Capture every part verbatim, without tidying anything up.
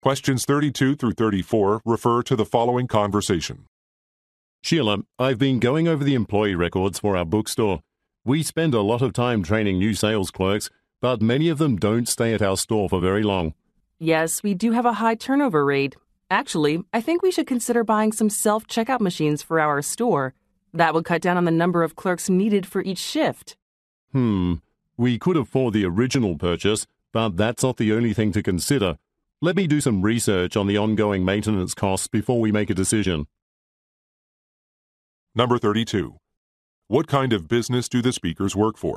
Questions thirty-two through thirty-four refer to the following conversation. Sheila, I've been going over the employee records for our bookstore. We spend a lot of time training new sales clerks, but many of them don't stay at our store for very long. Yes, we do have a high turnover rate. Actually, I think we should consider buying some self-checkout machines for our store. That would cut down on the number of clerks needed for each shift. Hmm, we could afford the original purchase, but that's not the only thing to consider. Let me do some research on the ongoing maintenance costs before we make a decision. Number thirty-two. What kind of business do the speakers work for?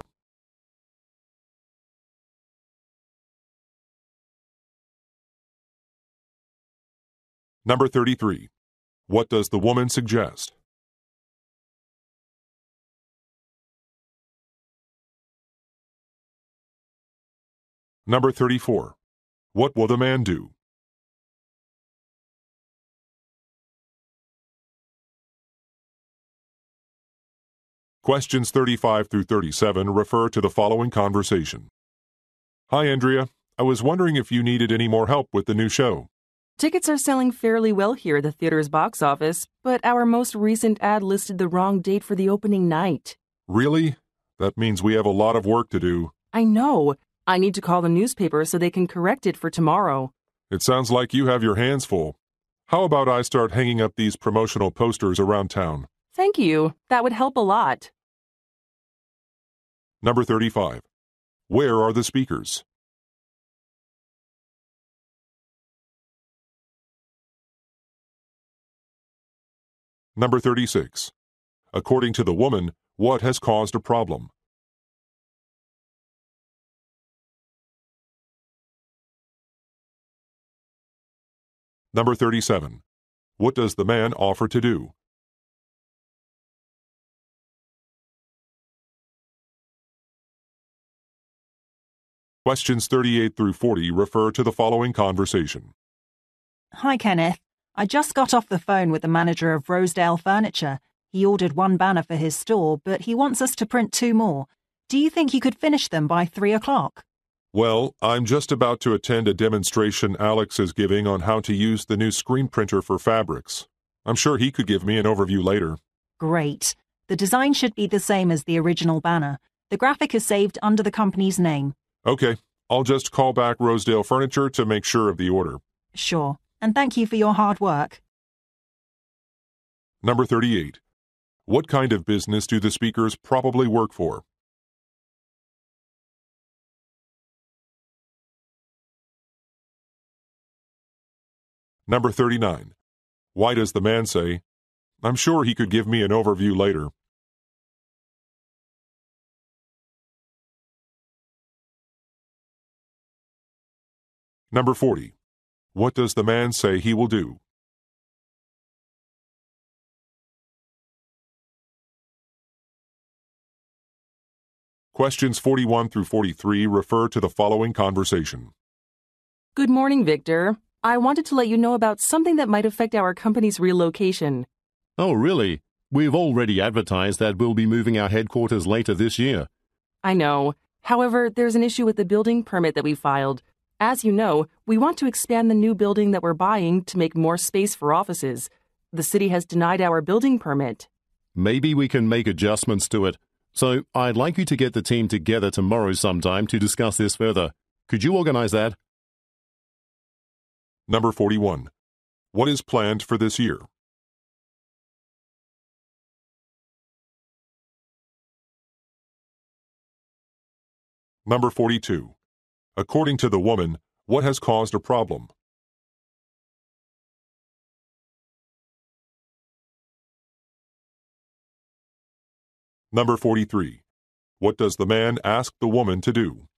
Number thirty-three. What does the woman suggest? Number thirty-four. What will the man do? Questions thirty-five through thirty-seven refer to the following conversation. Hi, Andrea. I was wondering if you needed any more help with the new show. Tickets are selling fairly well here at the theater's box office, but our most recent ad listed the wrong date for the opening night. Really? That means we have a lot of work to do. I know. I need to call the newspaper so they can correct it for tomorrow. It sounds like you have your hands full. How about I start hanging up these promotional posters around town? Thank you. That would help a lot. Number thirty-five. Where are the speakers? Number thirty-six. According to the woman, what has caused a problem? Number thirty-seven. What does the man offer to do? Questions thirty-eight through forty refer to the following conversation. Hi, Kenneth. I just got off the phone with the manager of Rosedale Furniture. He ordered one banner for his store, but he wants us to print two more. Do you think you could finish them by three o'clock? Well, I'm just about to attend a demonstration Alex is giving on how to use the new screen printer for fabrics. I'm sure he could give me an overview later. Great. The design should be the same as the original banner. The graphic is saved under the company's name. Okay, I'll just call back Rosedale Furniture to make sure of the order. Sure. And thank you for your hard work. Number thirty-eight. What kind of business do the speakers probably work for? Number thirty-nine. Why does the man say, I'm sure he could give me an overview later? Number forty. What does the man say he will do? Questions forty-one through forty-three refer to the following conversation. Good morning, Victor. I wanted to let you know about something that might affect our company's relocation. Oh, really? We've already advertised that we'll be moving our headquarters later this year. I know. However, there's an issue with the building permit that we filed. As you know, we want to expand the new building that we're buying to make more space for offices. The city has denied our building permit. Maybe we can make adjustments to it. So I'd like you to get the team together tomorrow sometime to discuss this further. Could you organize that? Number forty-one. What is planned for this year? Number forty-two. According to the woman, what has caused a problem? Number forty-three. What does the man ask the woman to do?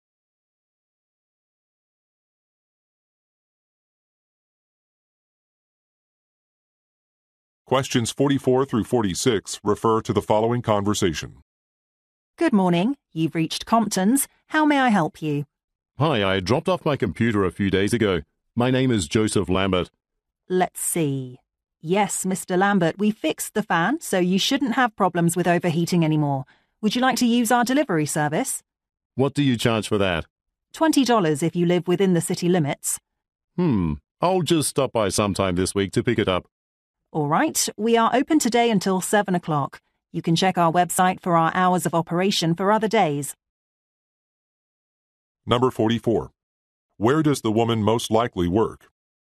Questions forty-four through forty-six refer to the following conversation. Good morning. You've reached Compton's. How may I help you? Hi, I dropped off my computer a few days ago. My name is Joseph Lambert. Let's see. Yes, Mister Lambert, we fixed the fan, so you shouldn't have problems with overheating anymore. Would you like to use our delivery service? What do you charge for that? twenty dollars if you live within the city limits. Hmm, I'll just stop by sometime this week to pick it up. All right, we are open today until seven o'clock. You can check our website for our hours of operation for other days. Number forty-four. Where does the woman most likely work?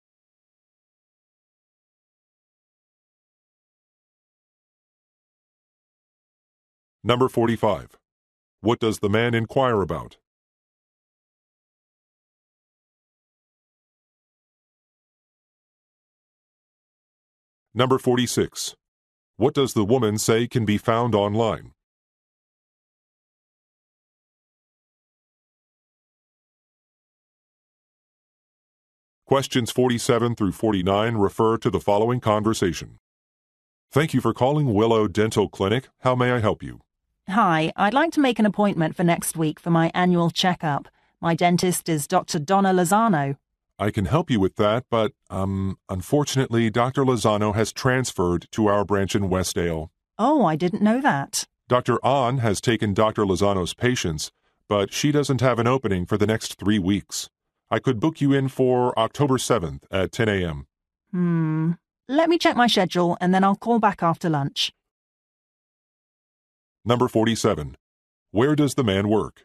Number forty-five. What does the man inquire about? Number forty-six. What does the woman say can be found online? Questions forty-seven through forty-nine refer to the following conversation. Thank you for calling Willow Dental Clinic. How may I help you? Hi, I'd like to make an appointment for next week for my annual checkup. My dentist is Doctor Donna Lozano. I can help you with that, but, um, unfortunately, Doctor Lozano has transferred to our branch in Westdale. Oh, I didn't know that. Doctor Ahn has taken Doctor Lozano's patients, but she doesn't have an opening for the next three weeks. I could book you in for October seventh at ten a.m. Hmm. Let me check my schedule and then I'll call back after lunch. Number forty-seven. Where does the man work?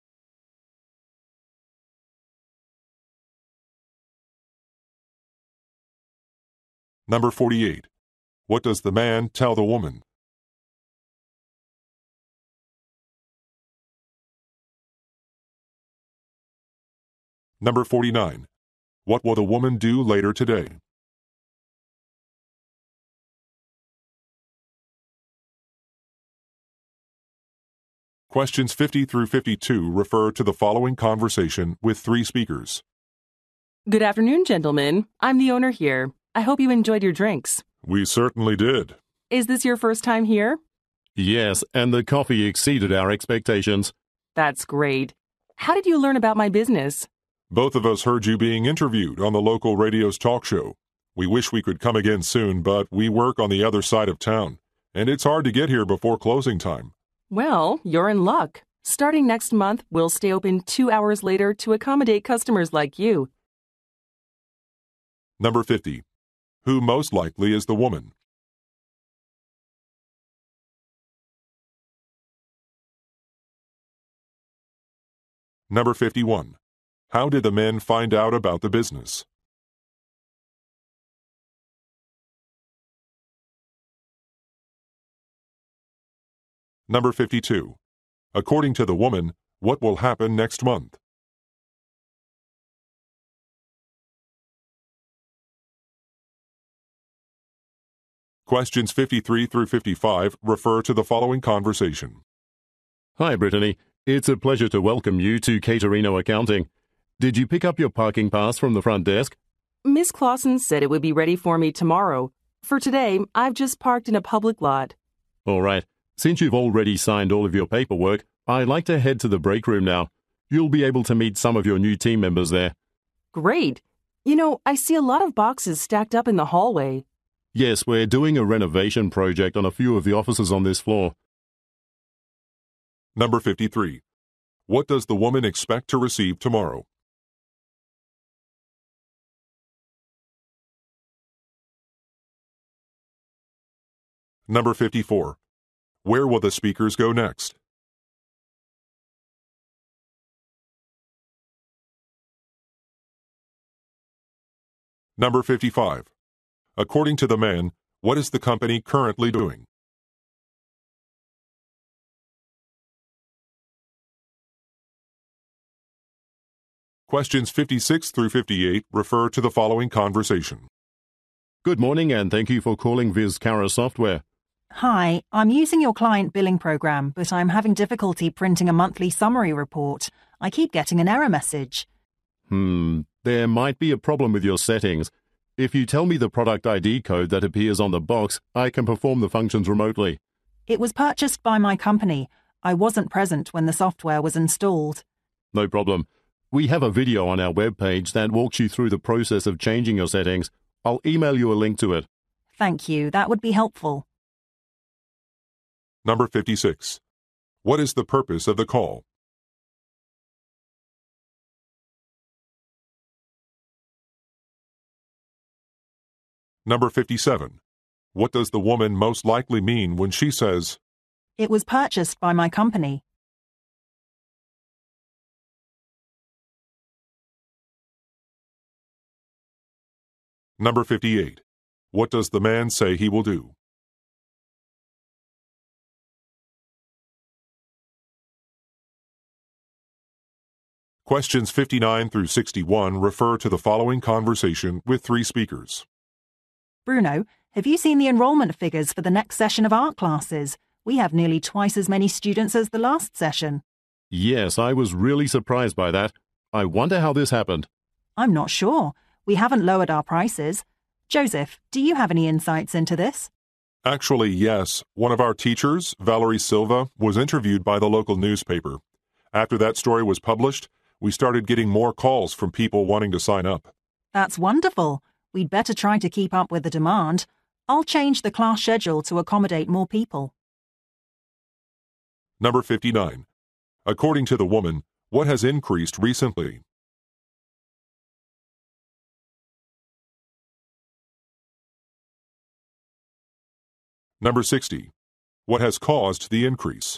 Number forty-eight. What does the man tell the woman? Number forty-nine. What will the woman do later today? Questions fifty through fifty-two refer to the following conversation with three speakers. Good afternoon, gentlemen. I'm the owner here. I hope you enjoyed your drinks. We certainly did. Is this your first time here? Yes, and the coffee exceeded our expectations. That's great. How did you learn about my business? Both of us heard you being interviewed on the local radio's talk show. We wish we could come again soon, but we work on the other side of town, and it's hard to get here before closing time. Well, you're in luck. Starting next month, we'll stay open two hours later to accommodate customers like you. Number fifty. Who most likely is the woman? Number fifty-one. How did the men find out about the business? Number fifty-two. According to the woman, what will happen next month? Questions fifty-three through fifty-five refer to the following conversation. Hi, Brittany. It's a pleasure to welcome you to Caterino Accounting. Did you pick up your parking pass from the front desk? Miss Clausen said it would be ready for me tomorrow. For today, I've just parked in a public lot. All right. Since you've already signed all of your paperwork, I'd like to head to the break room now. You'll be able to meet some of your new team members there. Great. You know, I see a lot of boxes stacked up in the hallway. Yes, we're doing a renovation project on a few of the offices on this floor. Number fifty-three. What does the woman expect to receive tomorrow? Number fifty-four. Where will the speakers go next? Number fifty-five. According to the man, what is the company currently doing? Questions fifty-six through fifty-eight refer to the following conversation. Good morning and thank you for calling Vizcara Software. Hi, I'm using your client billing program, but I'm having difficulty printing a monthly summary report. I keep getting an error message. Hmm, there might be a problem with your settings. If you tell me the product I D code that appears on the box, I can perform the functions remotely. It was purchased by my company. I wasn't present when the software was installed. No problem. We have a video on our webpage that walks you through the process of changing your settings. I'll email you a link to it. Thank you, that would be helpful. Number fifty-six. What is the purpose of the call? Number fifty-seven. What does the woman most likely mean when she says, It was purchased by my company. Number fifty-eight. What does the man say he will do? Questions fifty-nine through sixty-one refer to the following conversation with three speakers. Bruno, have you seen the enrollment figures for the next session of art classes? We have nearly twice as many students as the last session. Yes, I was really surprised by that. I wonder how this happened. I'm not sure. We haven't lowered our prices. Joseph, do you have any insights into this? Actually, yes. One of our teachers, Valerie Silva, was interviewed by the local newspaper. After that story was published, we started getting more calls from people wanting to sign up. That's wonderful. We'd better try to keep up with the demand. I'll change the class schedule to accommodate more people. Number fifty-nine. According to the woman, what has increased recently? Number sixty. What has caused the increase?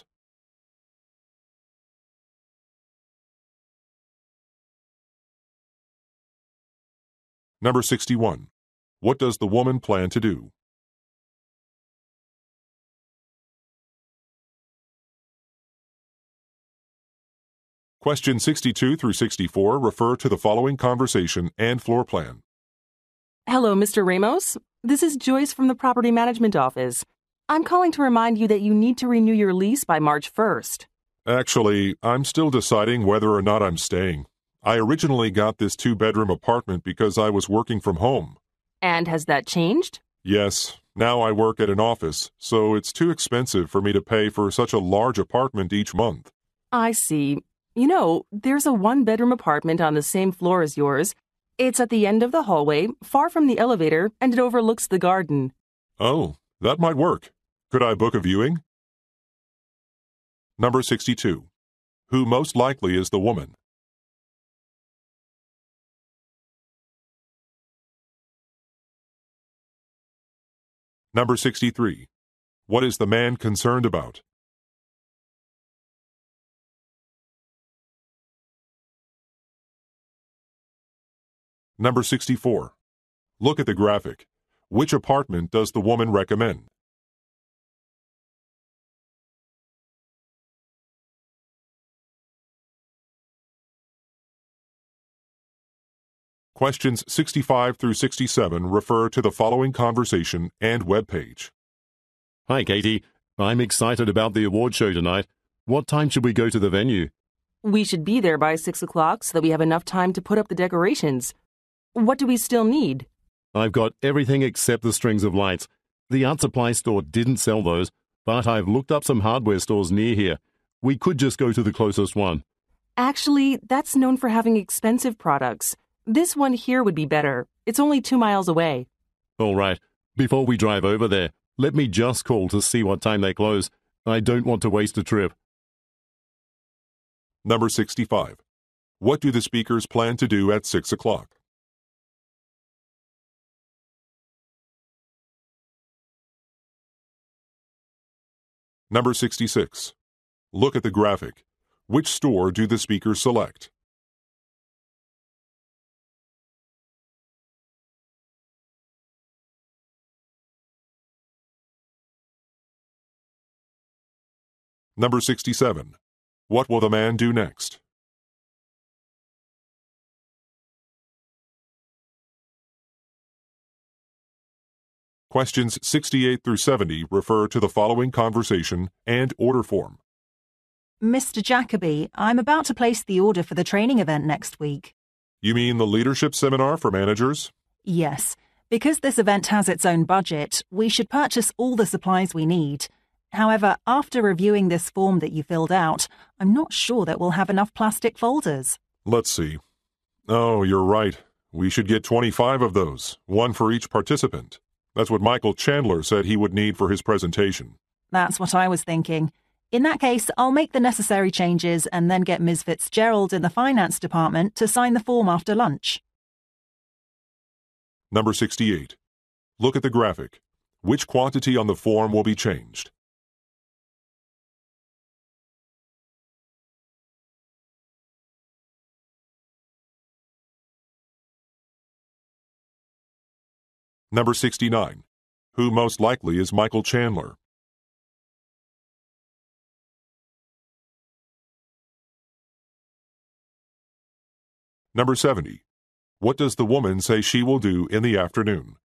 Number sixty-one. What does the woman plan to do? Questions sixty-two through sixty-four refer to the following conversation and floor plan. Hello, Mister Ramos. This is Joyce from the Property Management Office. I'm calling to remind you that you need to renew your lease by March first. Actually, I'm still deciding whether or not I'm staying. I originally got this two-bedroom apartment because I was working from home. And has that changed? Yes. Now I work at an office, so it's too expensive for me to pay for such a large apartment each month. I see. You know, there's a one-bedroom apartment on the same floor as yours. It's at the end of the hallway, far from the elevator, and it overlooks the garden. Oh, that might work. Could I book a viewing? Number sixty-two. Who most likely is the woman? Number sixty-three. What is the man concerned about? Number sixty-four. Look at the graphic. Which apartment does the woman recommend? Questions sixty-five through sixty-seven refer to the following conversation and webpage. Hi, Katie. I'm excited about the award show tonight. What time should we go to the venue? We should be there by six o'clock so that we have enough time to put up the decorations. What do we still need? I've got everything except the strings of lights. The art supply store didn't sell those, but I've looked up some hardware stores near here. We could just go to the closest one. Actually, that's known for having expensive products. This one here would be better. It's only two miles away. All right. Before we drive over there, let me just call to see what time they close. I don't want to waste a trip. Number sixty-five. What do the speakers plan to do at six o'clock? Number sixty-six. Look at the graphic. Which store do the speakers select? Number sixty-seven. What will the man do next? Questions sixty-eight through seventy refer to the following conversation and order form. Mister Jacoby, I'm about to place the order for the training event next week. You mean the leadership seminar for managers? Yes. Because this event has its own budget, we should purchase all the supplies we need. However, after reviewing this form that you filled out, I'm not sure that we'll have enough plastic folders. Let's see. Oh, you're right. We should get twenty-five of those, one for each participant. That's what Michael Chandler said he would need for his presentation. That's what I was thinking. In that case, I'll make the necessary changes and then get Miz Fitzgerald in the finance department to sign the form after lunch. Number sixty-eight. Look at the graphic. Which quantity on the form will be changed? Number sixty-nine. Who most likely is Michael Chandler? Number seventy. What does the woman say she will do in the afternoon?